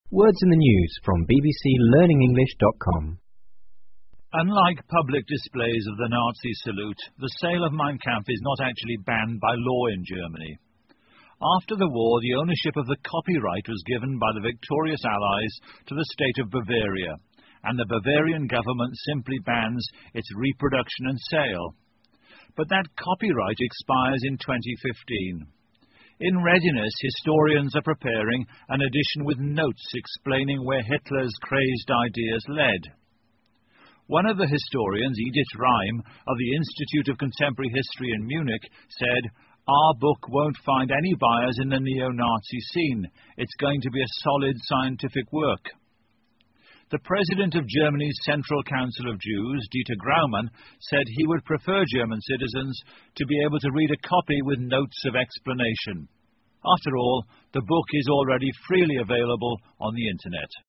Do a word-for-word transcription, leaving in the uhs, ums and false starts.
Words in the news from b b c learning english dot com. Unlike public displays of the Nazi salute, the sale of Mein Kampf is not actually banned by law in Germany. After the war, the ownership of the copyright was given by the victorious Allies to the state of Bavaria, and the Bavarian government simply bans its reproduction and sale. But that copyright expires in twenty fifteen. In readiness, historians are preparing an edition with notes explaining where Hitler's crazed ideas led. One of the historians, Edith Reim, of the Institute of Contemporary History in Munich, said, "Our book won't find any buyers in the neo-Nazi scene. It's going to be a solid scientific work." The president of Germany's Central Council of Jews, Dieter Graumann, said he would prefer German citizens to be able to read a copy with notes of explanation. After all, the book is already freely available on the Internet.